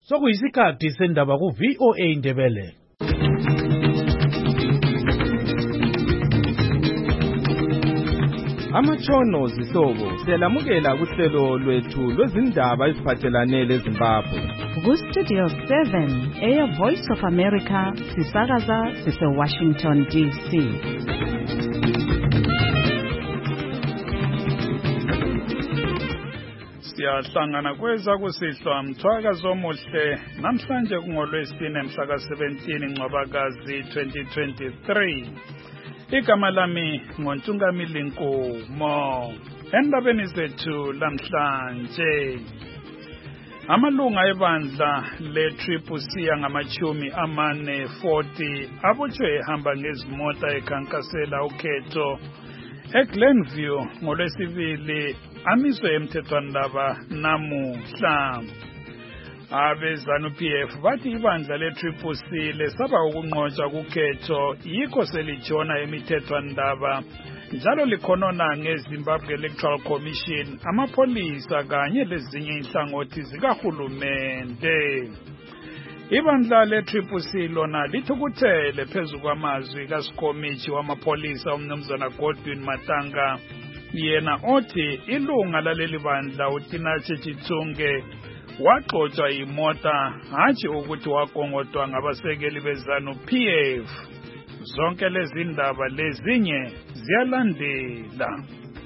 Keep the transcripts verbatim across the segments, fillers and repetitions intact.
Sokuyisikhathi sendaba ku V O A Indebele. Amatshono zihlobo siyalamukela kuhlelo lwethu lwezindaba eziphathelane leZimbabwe. Ku Studio seven, Air Voice of America, sisakaza sise Washington D C. Siyahlangana kweza kusihlwa mthwakazo omuhle namhlanje kungolwesine mhla seventeen Ncwabakazi twenty twenty-three. Igama lami ngoNtungamili Nkomo. Endabeni zethu lamhlanje, amalunga ebandla le-Triple C angamachumi amane forty abotshwe ehamba ngezimota ekhankasela ukhetho eGlenview ngolwesibili amiswe emthethwandaba namuhla. Abezanu P F bathi ibandla le-Triple C lesaba ukunqotshwa kukhetho yikho selijona emithethwandaba njalo likhonona ngeZimbabwe Electoral Commission, amapolisa kanye lezinye inhlangothi zikahulumende. Ibandla le-Triple C lona lithukuthele phezu kwamazwi kaSikomichi wamapolisa umnumzana Godwin Matanga, yena othi ilunga laleli bandla uTinache Chitsunge waxotsha imota hatshi ukuthi wagongodwa ngabasekeli bezanu P F. Zonke lezi ndaba lezinye ziyalandela.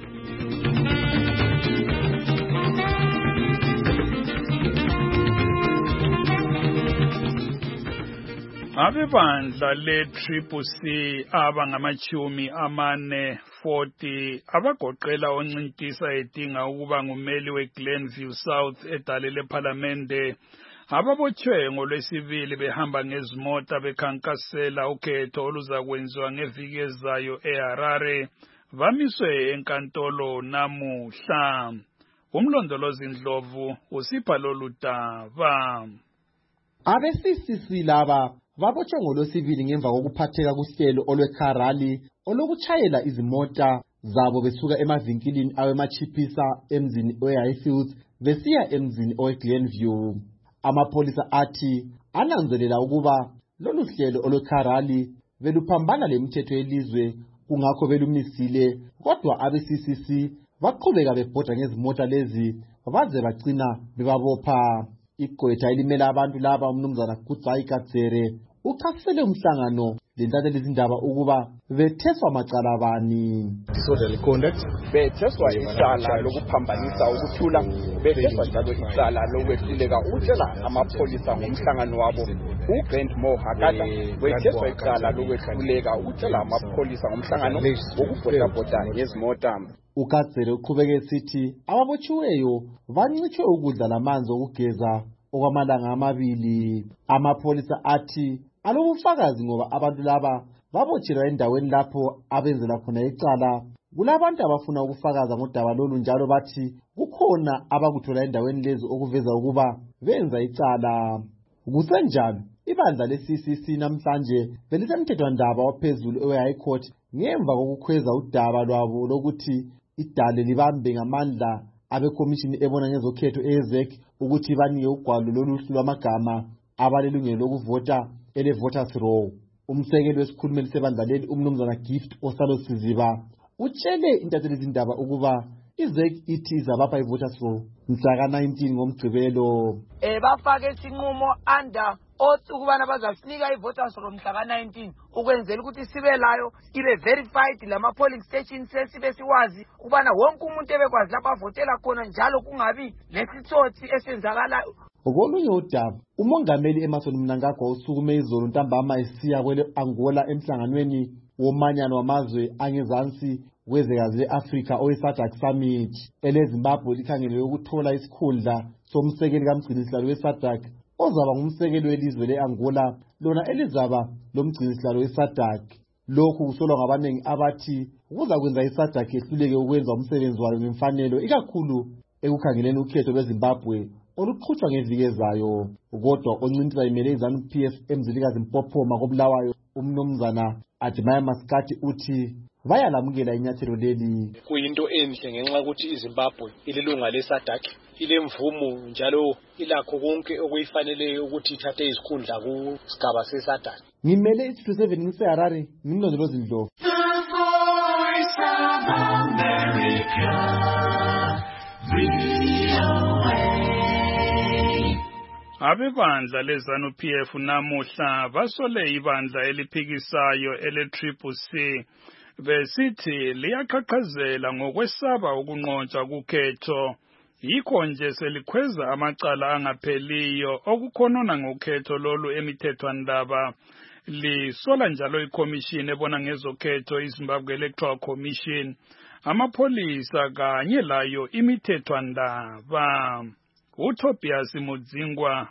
Abebandla le-Triple C abangamachumi amane forty abagoqela oNcintisa edinga ukuba ngumeli weGlenview South edale lePhalamende ababotshwe ngolwesibili behamba ngezimota bekhankasela ukhetho oluzakwenziwa ngeviki ezayo eHarare bamiswe enkantolo namuhla. Umlondolozi Ndlovu usipha lolu daba. Abe-C C C laba babotshwe ngolwesibili ngemva kokuphatheka kuhlelo olweKharali olokuchayela izimota zabo besuka emavinkilini awemachiphisa emzini weHighfields besiya emzini oweGlenview. Amapolisa athi ananzelela ukuba lolu hlelo olweKharali beluphambana lemithetho yelizwe kungakho belumisile, kodwa abe-C C C baqhubeka bebhoda ngezimota lezi baze bagcina bebabopha. Igqwetha elimela abantu laba umnumzana Kutsai Katsere uchasisele umhlangano lentatheli izindaba ukuba betheswa macala bani. Betheswa icala lokuphambanisa ukuthula, betheswa njalo icala lokwehluleka ukutshela amapolisa ngomhlangano wabo. uBrent Mohakala wetheswa icala lokwehluleka ukutshela amapolisa ngomhlangano wokubhodabhoda ngezimota. uKatsere uqhubeke esithi ababotshiweyo bancitshwe ukudla lamanzi okugeza okwamalanga amabili. Amapolisa athi alobufakazi ngoba abantu laba babotshelwa endaweni lapho abenzela khona icala. Kulabantu abafuna ukufakaza ngodaba lolu njalo bathi kukhona abakuthola endaweni lezi okuveza ukuba benza icala. Kusenjalo ibandla le-C C C namhlanje belisemthethwandaba waphezulu eHigh Court ngemva kokukhweza udaba lwabo lokuthi idale libambe ngamandla abekomishini ebona ngezokhetho e-E Z E C ukuthi banike ugwalo loluhlu lwamagama abalelungelo lokuvota ele-voters roll. Umsekeli wesikhulumeli sebandla leli umnumzana Gift Osalo Siziba utshele intatheli izindaba ukuba i-E Z E C ithi izabapha i-voters roll mhla nineteen ngomgqibelo. Eh bafake isinqumo under othi ukubana bazasinika i-voters roll mhla nineteen ukwenzela ukuthi sibe layo ibe verified lama polling stations sesibe siwazi ukubana wonke umuntu ebekwazi lapho avotela khona njalo kungabi nesithothi esenzakalayo. Ngokolunye udaba, umongameli Emmerson Mnangagwa usukume izolo ntambama esiya kwele Angola emhlanganweni womanyano wamazwe angezansi wezwekazi le-Afrika owe-SADC Summit. EleZimbabwe likhangelwe ukuthola isikhundla somsekeli kamgcinisihlalo we-SADC ozaba ngumsekeli welizwe le-Angola lona elizaba lomgcinisihlalo we-SADC. Lokhu kusolwa ngabanengi abathi kuza kwenza i-SADC yehluleke ukwenza umsebenzi wayo ngemfanelo ikakhulu ekukhangeleni ukhetho lweZimbabwe oluqhutshwa ngeviki ezayo. Kodwa oNcintisa imele izanu P F emzilikazi Mpophoma koBulawayo umnumzana Admire Maskati uthi bayalamukela inyathelo leli. Kuyinto enhle ngenxa ukuthi iZimbabwe ililunga leSADC, ilemvumo njalo ilakho konke okuyifaneleyo ukuthi ithathe izikhundla kusigaba seSADC. Ngimele isithuthi seven ngiseHarare, ngimlondolozi Ndlovu. Abebandla leZANU-P F namuhla basole ibandla eliphikisayo ele-Triple C besithi liyaqhaqhazela ngokwesaba ukunqotshwa kukhetho. Yikho nje selikhweza amacala angapheliyo okukhonona ngokhetho lolu emithethwandaba. Lisola njalo iCommission ebona ngezokhetho iZimbabwe Electoral Commission, amapholisa kanye layo imithethwandaba. uTobias Mudzingwa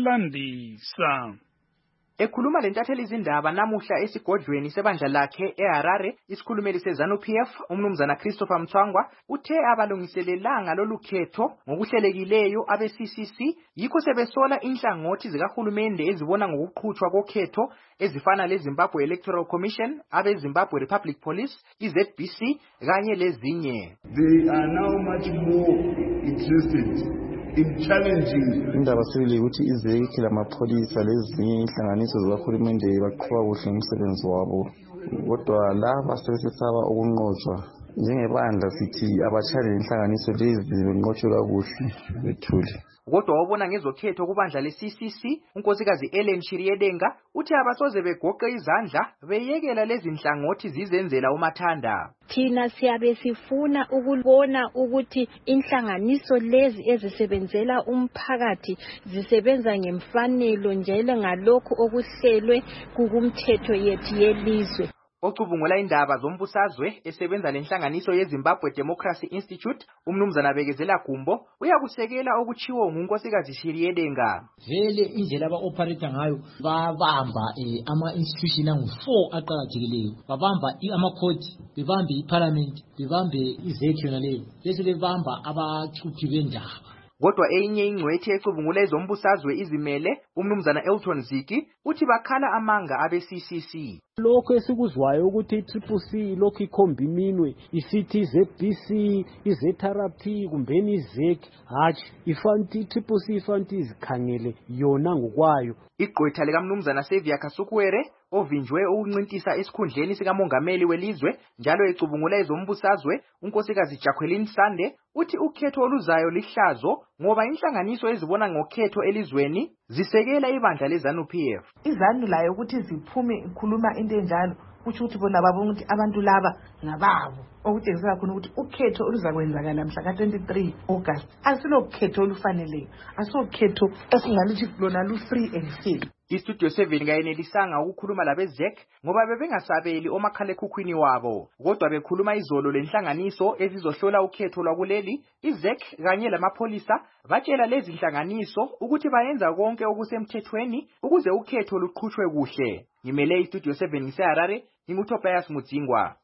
uyalandisa. Ekhuluma lentatheli izindaba namuhla esigodlweni sebandla lakhe eHarare, isikhulumeli seZANU-P F umnumzana Christopher Mthwangwa uthe abalungiselelanga lolu khetho ngokuhlelekileyo abe-C C C yikho sebesola inhlangothi zikahulumende ezibona ngokuqhutshwa kokhetho ezifana leZimbabwe Electoral Commission, abe-Zimbabwe Republic Police, i-Z B C kanye lezinye. They are now much more interested in challenging. Indaba sibili ukuthi izeki lamapholisa lezinye inhlanganiso zikahulumende baqhuba kuhle umsebenzi wabo, kodwa laba sebesesaba ukunqotshwa. Njengebandla sithi abachayeli inhlanganiso lezi benqotshwe kakuhle bethule. Kodwa wabona ngezokhetho kubandla le-C C C, unkosikazi Ellen Shiriedenga uthi abasoze begoqe izandla beyekela lezi nhlangothi zizenzela umathanda. Thina siyabe sifuna ukubona ukuthi inhlanganiso lezi ezisebenzela umphakathi zisebenza ngemfanelo njalo ngalokho okuhlelwe kukumthetho yethu yelizwe. Ocubungula indaba zombusazwe esebenza lenhlanganiso yeZimbabwe Democracy Institute, umnumzana Bekezela Gumbo uyakusekela okuchiwo ngunkosikazi Shiriedenga. Vele indlela aba-operate ngayo babamba eh, ama-institution angu four aqhakathekileyo. Babamba ama-court, bebambe iparliament, bebambe izekho naleyo. Bese bebamba abachuthi bendaba. Kodwa enye ingcwethi ecubungula ezombusazwe izimele, umnumzana Elton Ziki uthi bakhala amanga abe-C C C. Lokho esikuzwayo ukuthi i-Triple C lokho ikhomba iminwe isithi i-Z B C, i-Z R P kumbeni i-Z E C, hatshi ifanti i-Triple C ifanti izikhangele yona ngokwayo. Igqwetha likamnumzana Sevia Kasukwere ovinjwe ukuncintisa esikhundleni sikamongameli welizwe njalo ecubungula ezombusazwe, unkosikazi Jacqueline Sande uthi ukhetho oluzayo lihlazo ngoba inhlanganiso ezibona ngokhetho elizweni zisekela ibandla leZANU-P F. iZANU layo ukuthi ziphume ikhuluma into enjalo kusho ukuthi bona babona ukuthi abantu laba ngababo, okutshengisa khona ukuthi ukhetho oluzakwenzakala mhla ka twenty-three August asilokhetho olufaneleyo, asokhetho esingalithi lona lu-free and fair. Istudio seven kayenelisanga ukukhuluma labe-Z E C ngoba bebengasabeli omakhalekhukhwini wabo, kodwa bekhuluma izolo lenhlanganiso ezizohlola ukhetho lwakuleli, i-Z E C kanye lamapholisa batshela lezi nhlanganiso ukuthi bayenza konke okusemthethweni ukuze ukhetho luqhutshwe kuhle. Ngimele istudio seven ngiseHarare, nginguTobias Mudzingwa.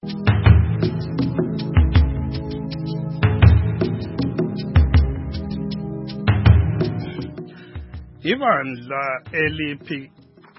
Ibandla eliphi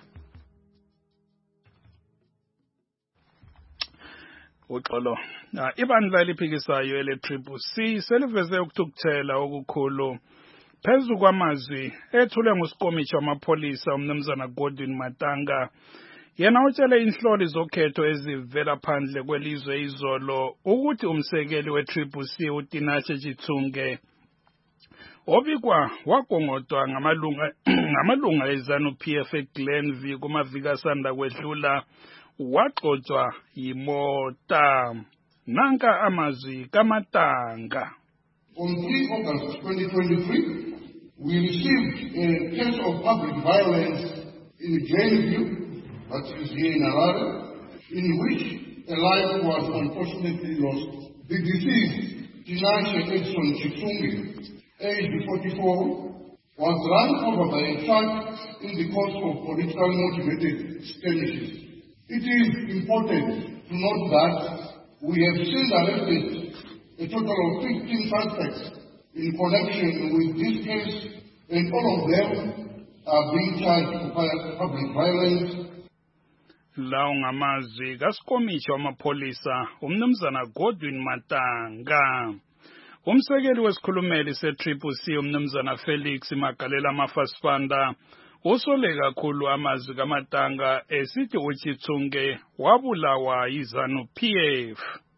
uxolo ibandla eliphikisayo ele-Triple C seliveze ukuthukuthela okukhulu phezu kwamazwi ethule nguSikomishi wamapholisa umnumzana Godwin Matanga. Yena utshele inhloli zokhetho ezivela phandle kwelizwe izolo ukuthi umsekeli we-Triple C uTinashe Chithunge obikwa wagongodwa ngamalunga ngamalunga eZANU-P F eGlenview kumaviki asanda kwedlula waxotswa yimota. Nanka amazwi kaMatanga. On three August twenty twenty-three, we received a case of public violence in Glenview, that is here in Harare, in which a life was unfortunately lost. The deceased, Tinashe Edson Chithunge, aged forty-four, was run over by a truck in the course of politically motivated skirmishes. It is important to note that we have since arrested a total of fifteen suspects in connection with this case, and all of them are being charged for public violence. lawo ngamazwi kasikomitshi wamapholisa umnumzana Godwin Matanga. Umsekeli wesikhulumeli se-Triple C umnumzana Felix Magalela Mafasifanda usole kakhulu amazwi kaMatanga esithi uChithunge wabulawa yiZanu P F.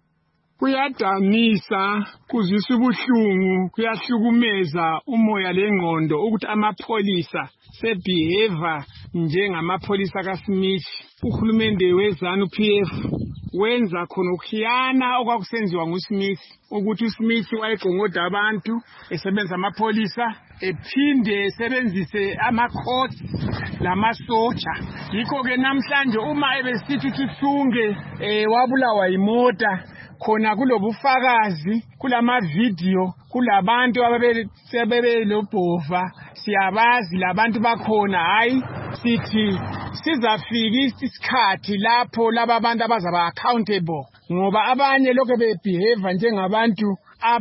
Kuyadanisa, kuzwisa ubuhlungu, kuyahlukumeza umoya lengqondo ukuthi amapholisa sebehave njengamapholisa kaSmith. Uhulumende weZanu P F wenza khona ukukhiyana okwakusenziwa nguSmith ukuthi uSmith wayegqongoda abantu esebenza amapholisa ephinde esebenzise ama-courts lamasoja. Yikho ke namhlanje uma ebesithi uChithunge eh wabulawa yimota khona kulobufakazi kulama video kulabantu ababesebebe lobhova siyabazi labantu bakhona hayi sithi sizafika isikhathi lapho laba bantu abazaba accountable ngoba abanye lokho bebehave njengabantu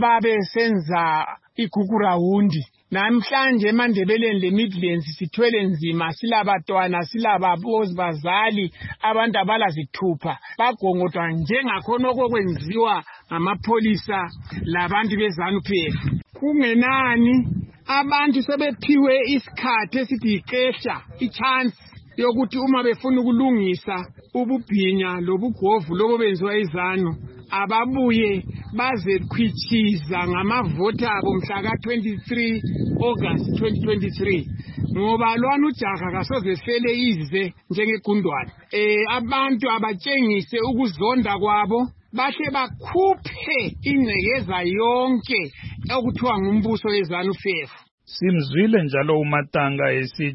ababesenza igugurawundi. Namhlanje eMandebeleni le Midlands sithwele nzima silabatwana silababozi bazali abantu abalazithupha bagongodwa njengakhona okwenziwa ngamapholisa labantu beZanu P F. Kungenani abantu sebephiwe isikhathi esithi ixesha ichance yokuthi uma befuna ukulungisa ububhinya lobugovu lobo benziwa iZanu ababuye baze khwichiza ngamavota abo mhla ka twenty-three August twenty twenty-three ngoba lwana ujaha kasoze fele ize njengegundwane. Eh abantu abatshengise ukuzonda kwabo bahle bakhuphe ingcekeza yonke okuthiwa ngumbuso weZanu P F. Simzwile njalo uMatanga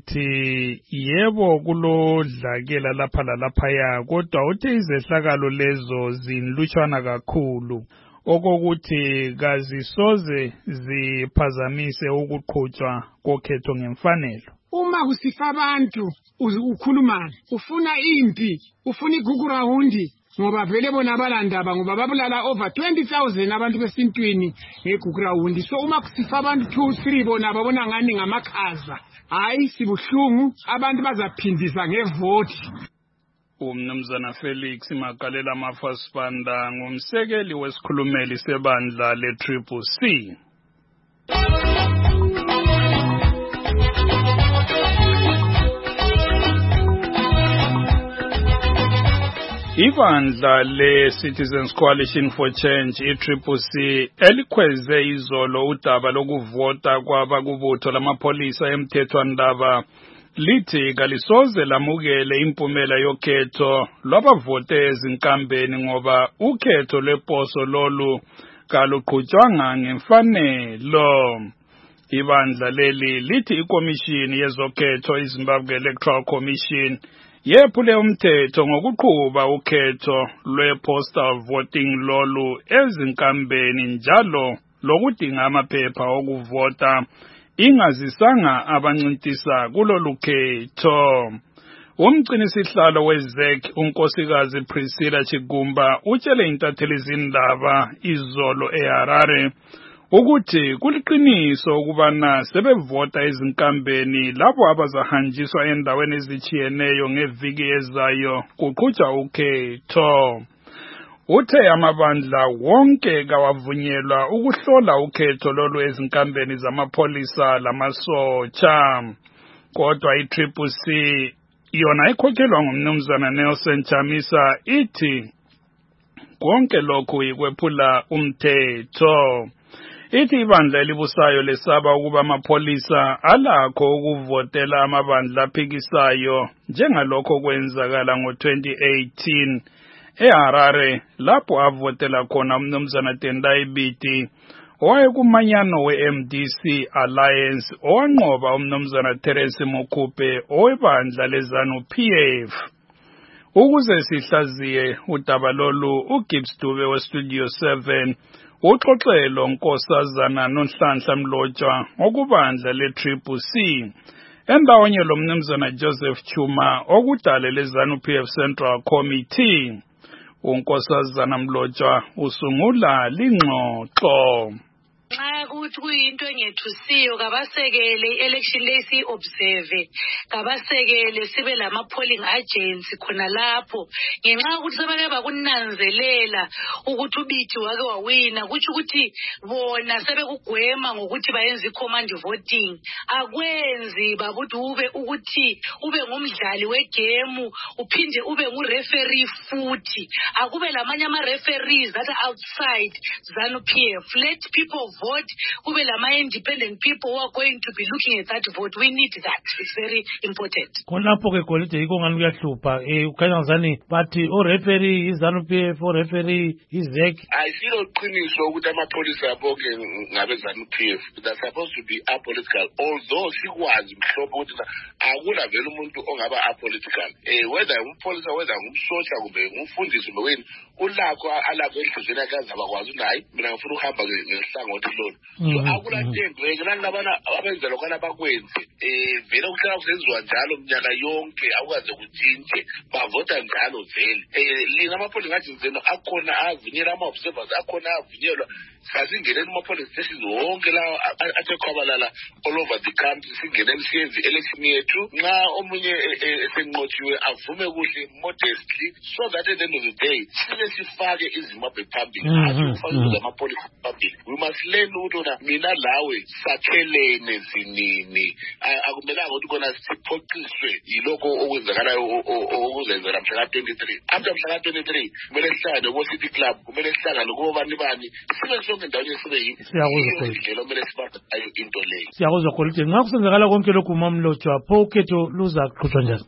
esithi yebo kulodlakela lapha lalaphaya kodwa uthe izehlakalo lezo zinlutshwana kakhulu okokuthi kazisoze ziphazamise ukuqhutshwa kokhetho ngemfanelo. Uma kusifa abantu ukhulumana ufuna impi ufuna igugurawundi ngoba vele bona abalandaba ngoba babulala over twenty thousand abantu besintwini ngegugurawundi. So uma kusifa abantu two three bona babona ngani ngamakhaza hayi sibuhlungu abantu bazaphindisa ngevoti. Umnumzana Felix Magalela Mafasifanda ngumsekeli wesikhulumeli sebandla le-Triple C. Ibandla le-Citizens Coalition for Change i-Triple C elikhweze izolo udaba lokuvota kwabakubutho lamapholisa emthethwandaba lithi kalisoze lamukele impumela yokhetho lwabavote ezinkambeni ngoba ukhetho lweposo lolu kaluqhutshwanga ngemfanelo. Ibandla leli lithi ikomishini yezokhetho iZimbabwe Electoral Commission yephule umthetho ngokuqhuba ukhetho lwe-postal voting lolu ezinkambeni njalo lokudinga amaphepha okuvota ingazisanga abancintisa kulolu khetho. Umgcinisihlalo we-Z E C unkosikazi Priscilla Chigumba utshele intatheli zindaba izolo eHarare ukuthi kuliqiniso ukubana sebevota ezinkambeni labo abazahanjiswa endaweni ezitshiyeneyo ngeviki ezayo kuqhutshwa ukhetho. Uthe amabandla wonke kawavunyelwa ukuhlola ukhetho lolu ezinkambeni zamapholisa lamasotsha. Kodwa i-Triple C yona ikhokhelwa ngumnumzana Nelson Chamisa ithi konke lokhu ikwephula umthetho. Ithi ibandla elibusayo lesaba ukuba amapholisa alakho ukuvotela amabandla aphikisayo njengalokho kwenzakala ngo twenty eighteen eHarare lapho avotela khona umnumzana Tendai Biti owayekumanyano we-M D C Alliance owanqoba umnumzana Terence Mukhupe owebandla leZanu P F. Ukuze sihlaziye udaba lolu uGibbs Dube weStudio seven uxoxelo nkosazana noNhlanhla Mlotshwa okubandla le-Triple C endawonye lo mnumzana Joseph Chuma okudale leZanu P F Central Committee. Unkosazana Mlotshwa usungula lingxoxo. Nxa kuthi kuyinto engethusiyo kabasekele i-election leyi siyi-observe, kabasekele sibe lama-polling agents khona lapho. Ngenxa yokuthi sebake bakunanzelela ukuthi ubithi wake wawina, kutsho ukuthi bona sebekugwema ngokuthi bayenze i-command voting. Akwenzi babuthi ube ukuthi ube ngumdlali wegame uphinde ube ngu-referee futhi. Akube lamanye ama-referees that are outside ZANU-P F. Let people vote. Kube lama-independent people who are going to be looking at that vote. We need that. It's very important. Khonapho ke Golide yiko ngani kuyahlupha eh ukhanya ngani bathi o referee iZANU-P F o referee iZEC. Ayisilo qiniso ukuthi amapholisa bonke ngabe ZANU-P F. They're supposed to be apolitical, although sikwazi mhlobo ukuthi akula vele umuntu ongaba apolitical. Eh whether umpolisa whether ngumsotsha kumbe umfundisi noweni ulakho alakho enhlizweni yakhe abakwazi nayi mina ngifuna ukuhamba ngesihlangothi lona. So akula ntembe ngenani labana abenza lokho bakwenze eh vele ukuhlala kusenziwa njalo minyaka yonke akwaze kutshintshe bavota njalo vele eh lina amapholisa ngathi nzeno akhona avunyelwa ama observers akhona avunyelwa sasingeneni ama police stations wonke la athe kwabalala all over the country singeneni siyenze election yethu nxa omunye esenqotshiwe avume kuhle modestly so that at the end of the day sile sifake izimaphe phambili asifake amapolisa phambili. We must learn ukuthi mina lawe sakhelene zinini akumelanga ukuthi kona siphoqiswe yiloko okwenzakalayo okuzenzela mhla twenty-three. After mhla twenty-three kumele sihlangane ko City Club, kumele sihlangane kubo bani bani sibe sonke ndawonye sibe yini indlela kumele sibaphe ayo into leyo. Siyakuzwa Golide nxa kusenzakala konke lokhu mamlotshwa pho ukhetho luza kuqhutshwa njani?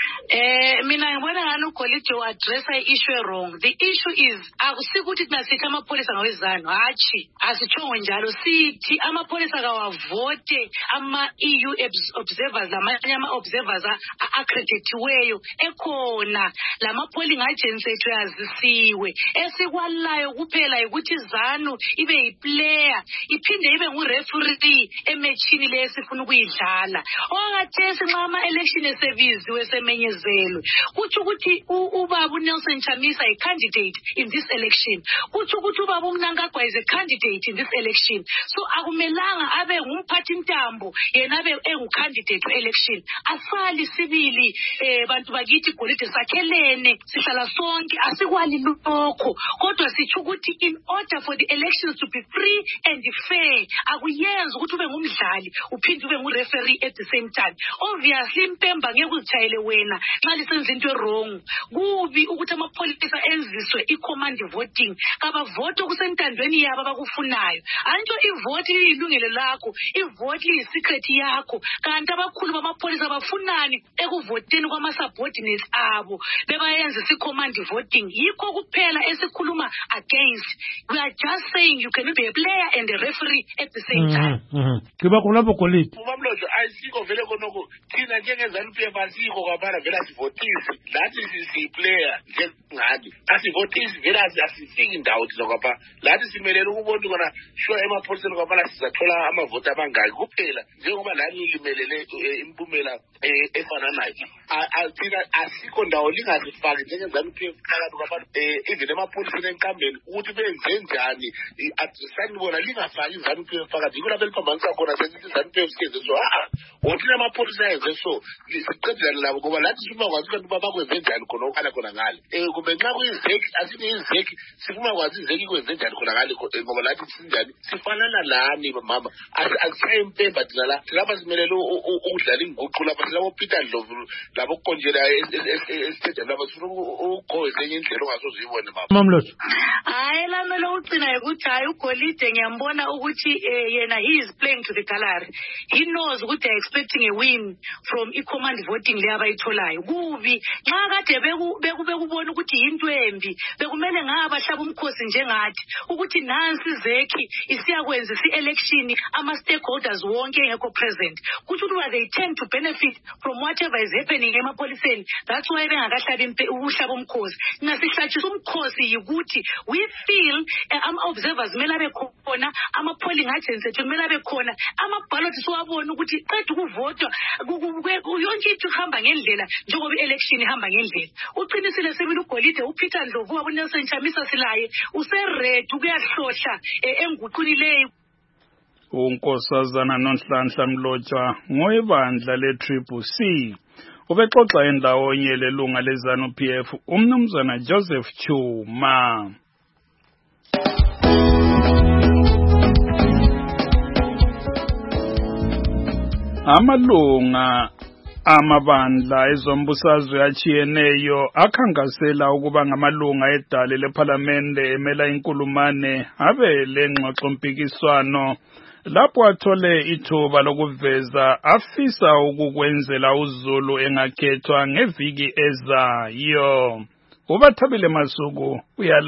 Eh mina ngibona ngani uGolide uaddressa i-issue wrong. The issue is akusikuthi thina sithi amapholisa ngawezanu hachi asithongo njalo sithi amapholisa kawavote ama-E U observers lamanye ama-observers accreditiweyo ekhona lama-polling agents ethu yazisiwe esikwalayo kuphela ukuthi ZANU ibe yiplayer iphinde ibe ngu-referee ematchini leyo esifuna ukuyidlala. Okakathesi nxa ama-election esebiziwe semenyezelwe kutsho ukuthi ubaba uNelson Chamisa yi-candidate in this election, kutsho ukuthi ubaba uMnangagwa is a candidate in this election. So akumelanga abe ngumphathi ntambo yena abe engu-candidate we-election. Asali sibili eh bantu bakithi Golide sakhelene sihlala sonke asikwali lokho kodwa sitsho ukuthi in order for the elections to be free and fair akuyenza ukuthi ube ngumdlali uphinde ube ngu-referee at the same time. Obviously impemba ngeke uzitshayele wena nxa lisenza into wrong. Kubi ukuthi amapholisa enziswe i-command voting kabavote okusentandweni yabo abakufunayo. Anto ivote ilungelo lakho, ivote liyi-secret yakho, kanti abakhulu bamapholisa bafunani ekuvoteni kwama-subordinates abo bebayenza isi-command voting. Yikho kuphela esikhuluma against. We are just saying you cannot be a player and a referee at the same time. Kiba kulapho Golide Mamlotshwa ayisiko vele konoko thina njenge-ZANU-P F asiko kwabana vele asivotisi lathi siyi-player njengani asivotisi vele asifiki indawo thina kwapha lathi simelele ukubona kona sure emapholiseni kwabana sizathola amavoti amangaki kuphela njengoba lani limelele impumela efana nayo. Thina asikho ndawo lingazifaki njenge-ZANU-P F phakathi kwabantu even emapholiseni enkambeni ukuthi benze njani sanibona lingafaki i-ZANU-P F phakathi yikho lapho eliphambanisa khona sesithi i-ZANU-P F sikenze so a wothina amapholisa enze so siqedelane labo ngoba lathi sifuna kwazi kanti uba bakwenze njani khona okhala khona ngale um kumbe nxa kuyizeki asithi izeki sifuna kwazi izeki kwenze njani khona ngale ngoba lathi sinjani sifanana lani mama asisaye impemba thina la silapha simelele ukudlala inguqu lapha silabo Peter Ndlovu labo kukonjela esitedium lapha sifuna ukugoweza enye indlela ongasoze uyibone mama. Mamlotshwa hayi lamele ucina ukuthi hayi uGolide ngiyambona ukuthi yena he is playing to the gallery. He knows ukuthi they are expecting a win from i-command voting le abayitholayo. Kubi nxa kade bekubona ukuthi yinto embi bekumele ngabahlaba umkhosi njengathi ukuthi nansi izeki isiyakwenza isi-election ama-stakeholders wonke engekho present kuthi ukuthi they tend to benefit from whatever is happening emapholiseni. That's why bengakahlabi ukuhlaba umkhosi. Ngasihlatshisa umkhosi yikuthi we feel ama-observers kumele abe khona, ama-polling agents ethu kumele abe khona, ama-ballot siwabona ukuthi qeda ukuvotwa yonke into ihamba ngendlela njengoba i-election ihamba ngendlela. Uqinisile sibili uGolide uPeter Ndlovu wabo uNelson Chamisa silaye useredi ukuyahlohla enguquni leyo unkosazana Nonhlanhla Mlotshwa ngoyebandla le-Triple C. Ubexoxa endawonye lelunga le-ZANU-P F umnumzana Joseph Chuma. Amalunga amabandla ezombusazwe achiyeneyo akhangasela ukuba ngamalunga edale lephalamende emela inkulumane abe lengxoxo mpikiswano lapho athole ithuba lokuveza afisa ukukwenzela uZulu engakhethwa ngeviki ezayo. Ubathabile Masuku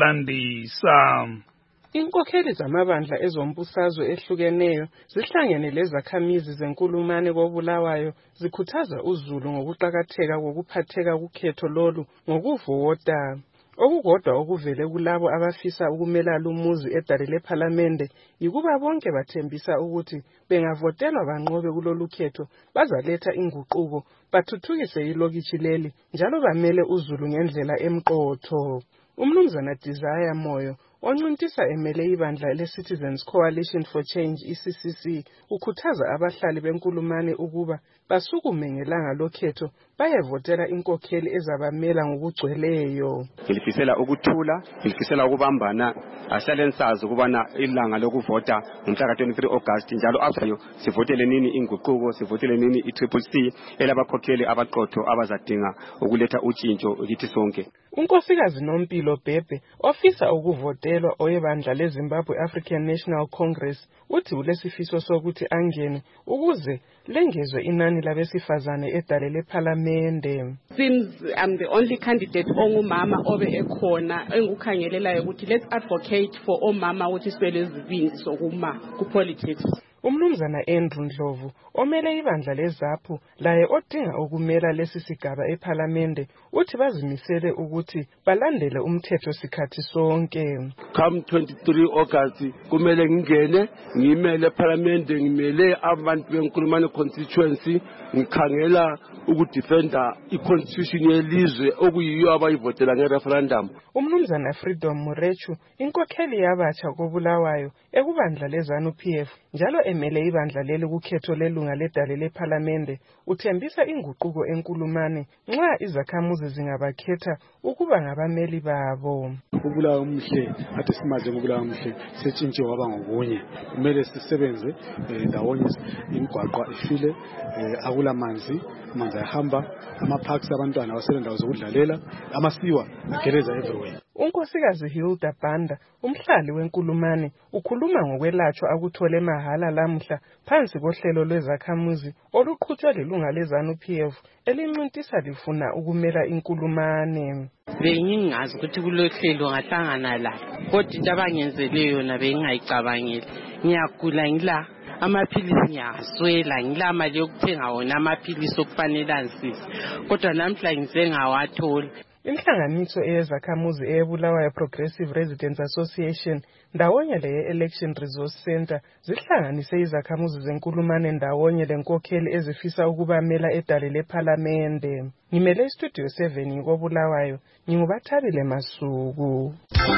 uyalandisa. Inkokheli zamabandla ezombusazwe ehlukeneyo zihlangene lezakhamizi zenkulumane koBulawayo zikhuthaza uZulu ngokuqhakatheka kokuphatheka kukhetho lolu ngokuvota. Okukodwa okuvele kulabo abafisa ukumela lumuzi edale lephalamende yikuba bonke bathembisa ukuthi bengavotelwa banqobe kulolu khetho bazaletha inguquko bathuthukise ilokishi leli njalo bamele uZulu ngendlela emqotho. Umnumzana Desire Moyo oncintisa emele ibandla le-Citizens Coalition for Change I C C C ukhuthaza abahlali benkulumane ukuba basukume ngelanga lokhetho bayevotela inkokheli ezabamela ngokugcweleyo. Ngilifisela ukuthula, ngilifisela ukubambana, ahlale nsazi ukubana ilanga lokuvota ngomhla ka twenty-three August njalo after sivotele nini inguquko, sivotele nini i-Triple C elabakhokheli abaqotho abazadinga ukuletha utshintsho kithi sonke. Unkosikazi Nompilo Bhebhe ofisa ukuvotelwa oyebandla leZimbabwe African National Congress uthi ulesifiso sokuthi angene ukuze lengezwe inani labesifazane edale lephalamende. Seems I'm the only candidate ongumama obe ekhona engukhangelelayo ukuthi let's advocate for omama ukuthi sibele izibindi sokuma ku politics. Umnumzana Andrew Ndlovu omele ibandla leZAPU laye odinga ukumela lesi sigaba ephalamende uthi bazimisele ukuthi balandele umthetho sikhathi sonke. Come twenty-three August kumele ngingene ngimele ephalamende ngimele abantu benkulumane constituency ngikhangela ukudefenda iconstitution yelizwe okuyiyo abayivotela ngereferendum. Umnumzana Freedom Murechu inkokheli yabatsha koBulawayo ekubandla leZANU-P F njalo emele ibandla leli kukhetho lelunga ledale lephalamende uthembisa inguquko enkulumane nxa izakhamuzi zingabakhetha ukuba ngabameli babo. Ubulawa umhle athi simaze ngobulawa umhle setshintshe waba ngokunye kumele sisebenze ndawonye imigwaqo ifile akulamanzi amanzi ayahamba ama-parks abantwana basebendawo zokudlalela amasiwa ageleza everywhere. Unkosikazi Hilda Banda umhlali wenkulumane ukhuluma ngokwelatshwa akuthole mahala lamhla phansi kohlelo lwezakhamuzi oluqhutshwa lilunga leZANU-P F elincintisa lifuna ukumela inkulumane. Bengingazi ukuthi kulohlelo ngahlangana la kodwa into abangenzele yona bengingayicabangeli. Ngiyagula ngila amaphilisi ngiyaswela ngila mali yokuthenga wona amaphilisi okufanele ansisi kodwa namhla ngize ngawathola. Inhlanganiso eyezakhamuzi eyeBulawayo Progressive Residents Association ndawonye leye-Election Resource Center zihlanganise izakhamuzi zenkulumane ndawonye lenkokheli ezifisa ukubamela edale lephalamende. Ngimele istudio seven ngikoBulawayo ngingubathabile Masuku.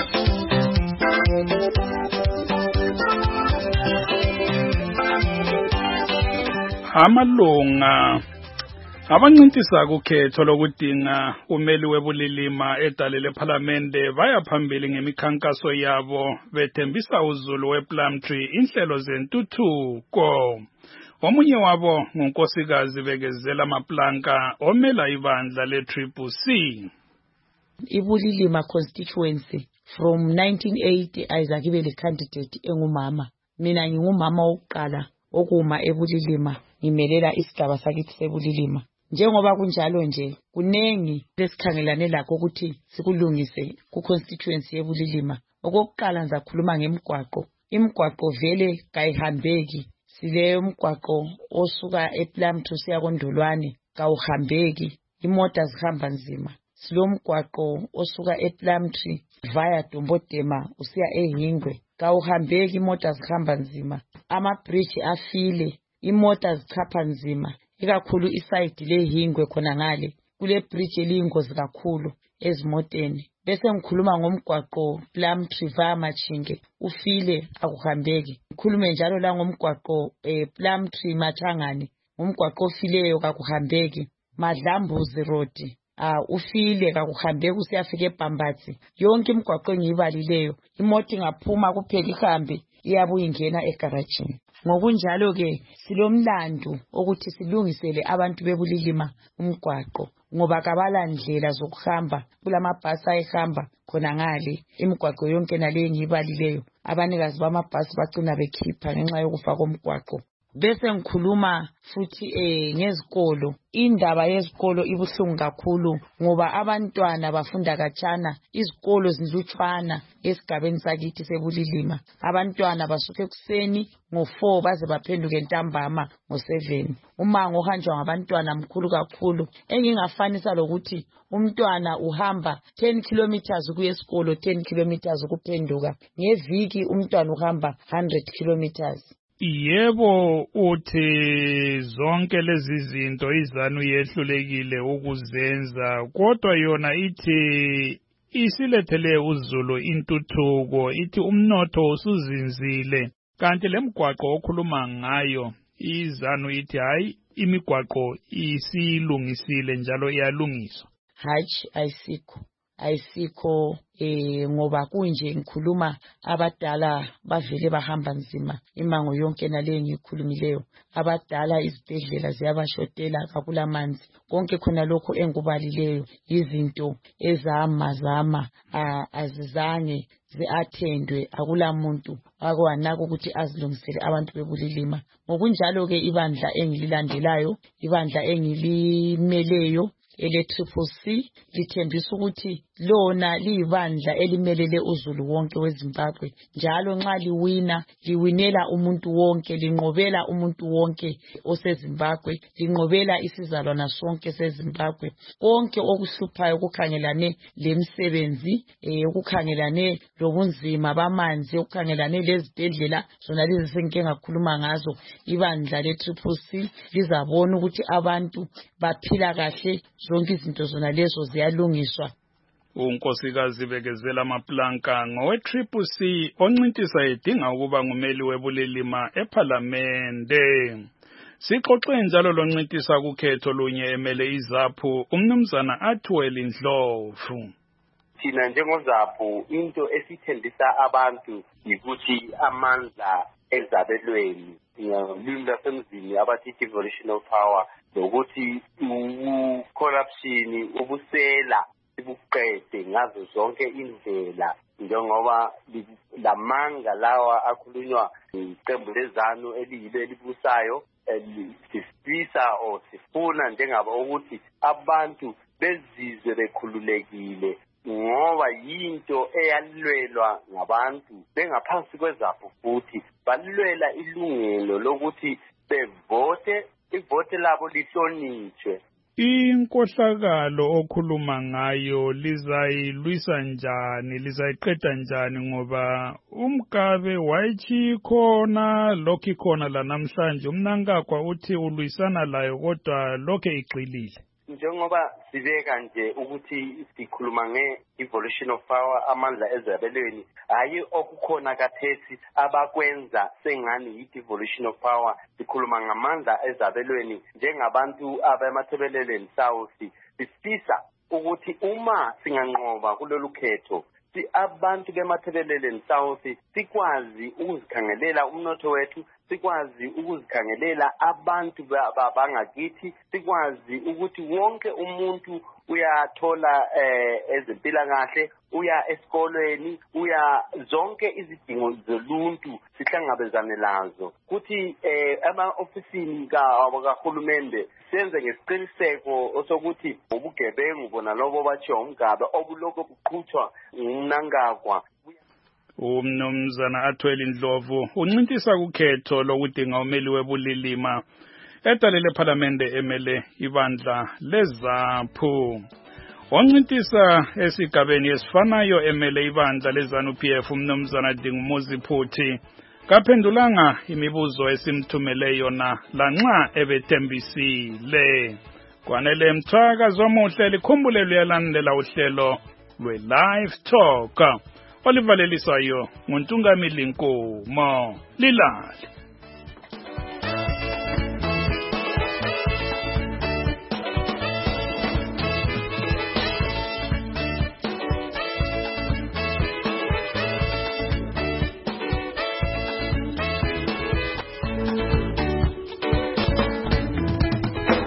Amalunga abancintisa kukhetho lokudinga umeli webulilima edale lephalamende baya phambili ngemikhankaso yabo bethembisa uZulu wePlumtree inhlelo zentuthuko. Omunye wabo ngunkosikazi Bekezela Maplanka omela ibandla le-Triple C. Ibulilima constituency from nineteen eighty ayizakibe le candidate engumama. Mina ngingumama wokuqala okuma ebulilima ngimelela isigaba sakithi sebulilima. Njengoba kunjalo nje kunengi lesikhangelane lakho ukuthi sikulungise ku constituency yebulilima. Okokuqala ngizakhuluma ngemigwaqo. Imigwaqo vele kayihambeki. Sile umgwaqo osuka ePlumtree siya koNdolwane kawuhambeki. Imoto zihamba nzima. Silo mgwaqo osuka ePlumtree via Dombodema usiya eHingwe kawuhambeki, imoto zihamba nzima. Ama bridge afile, imoto zichapha nzima. Ikakhulu iside leHingwe khona ngale kule bridge eliyingozi kakhulu ezimoteni. bese ngikhuluma ngomgwaqo Plumtree via Machinge ufile akuhambeki. Ngikhulume njalo la ngomgwaqo eh, Plumtree Machangane umgwaqo ofileyo kakuhambeki. Madlambuzi Road ah ufile kakuhambeki usiyafika eBhambatsi. Yonke imigwaqo engiyibalileyo imoto ingaphuma kuphela ihambe iyabuya ingena egaragini. Ngokunjalo ke silomlando ukuthi silungisele abantu bebulilima umgwaqo ngoba kabala ndlela zokuhamba kulamabhasi ayihamba khona ngale imigwaqo yonke nale engiyibalileyo abanikazi bamabhasi bagcina bekhipha ngenxa yokufa komgwaqo. Bese ngikhuluma futhi eh ngezikolo. Indaba yezikolo ibuhlungu kakhulu ngoba abantwana bafunda kachana, izikolo zinlutshwana esigabeni sakithi sebulilima. Abantwana basuka ekuseni ngo four baze baphenduke ntambama ngo seven. Umango ohanjwa ngabantwana mkhulu kakhulu. Engingafanisa lokuthi umntwana uhamba ten kilometers ukuya esikolo, ten kilometers ukuphenduka. Ngeviki umntwana uhamba one hundred kilometers. Yebo, uthi zonke lezi zinto izanu yehlulekile ukuzenza, kodwa yona ithi isilethele uZulu intuthuko, ithi umnotho usuzinzile. Kanti lemgwaqo okhuluma ngayo izanu ithi hayi imigwaqo isilungisile njalo iyalungiswa. Hayi ayisikho. Ayisikho eh ngoba kunje ngikhuluma abadala bavele bahamba nzima imango yonke nale ngikhulumileyo. Abadala izibhedlela ziyabashotela kakulamanzi. Konke khona lokho engubalileyo izinto ezamazama azizange ziathendwe, akulamuntu akwanaka ukuthi azilungisele abantu bebulilima. Ngokunjalo ke ibandla engililandelayo, ibandla engilimeleyo ele Triple C lithembisa ukuthi lona liyibandla elimelele uZulu wonke weZimbabwe. Njalo nxa liwina liwinela umuntu wonke, linqobela umuntu wonke oseZimbabwe, linqobela isizalwana sonke seZimbabwe. Konke okuhluphayo ukukhangelane lemsebenzi, eh ukukhangelane lobunzima bamanzi, ukukhangelane lezibhedlela zona lezi sengike ngakhuluma ngazo, ibandla le Triple C lizabona ukuthi abantu baphila kahle, zonke izinto zona lezo ziyalungiswa. unkosikazi Bekezela Maplanka ngowe-Triple C oncintisa edinga ukuba ngumeli webulilima ephalamende. Sixoxe njalo loncintisa kukhetho lunye emele iZAPU umnumzana Atwell Ndlovu. Thina njengoZAPU into esithembisa abantu ukuthi amandla ezabelweni ngolimi lwasemzini abathi devolutional power lokuthi u-corruption ubusela ibuqede ngazo zonke indlela njengoba lamanga lawa akhulunywa iqembu lezanu eliyilo elibusayo sifisa o sifuna njengaba ukuthi abantu bezizwe bekhululekile ngoba yinto eyalwelwa ngabantu bengaphansi kweZAPU futhi balwela ilungelo lokuthi bevote ivote labo lihlonitshwe. Inkohlakalo okhuluma ngayo lizayilwisa njani, lizayiqeda njani ngoba uMgabe wayichikhona lokho ikhona la namhlanje, umnankakwa uthi ulwisana layo kodwa lokho igxilile. Njengoba sibeka nje ukuthi sikhuluma nge-evolution of power amandla ezabelweni, hayi okukhona kathesi abakwenza sengani yi-devolution of power. Sikhuluma ngamandla ezabelweni njengabantu abemathebeleleni South, sifisa ukuthi uma singanqoba kulolu khetho si abantu bemathebeleleni South sikwazi ukuzikhangelela umnotho wethu, sikwazi ukuzikhangelela abantu bangakithi, sikwazi ukuthi wonke umuntu uyathola eh ezempilakahle, uya esikolweni, uya zonke izidingo zoluntu sihlangabezane lazo. Kuthi eh ama ofisini kahulumende senze ngesiqiniseko sokuthi ubugebengu bona lobo bathi uMgabe obuloko buqhutshwa ngumnankakwa. Umnumzana Atwell Ndlovu uncintisa kukhetho lokudinga umeli webulilima edalele ephalamende emele ibandla leZAPU. Wancintisa esigabeni esifanayo emele ibandla leZANU-P F umnumzana Dingumuzi Phuthi kaphendulanga imibuzo esimthumele yona lanxa ebethembisile. Kwanele Mthwaka zomuhle likhumbulelo yalandela uhlelo lwe-Live Talk. Olivalelisayo nguNtungamili Nkomo. Lilale.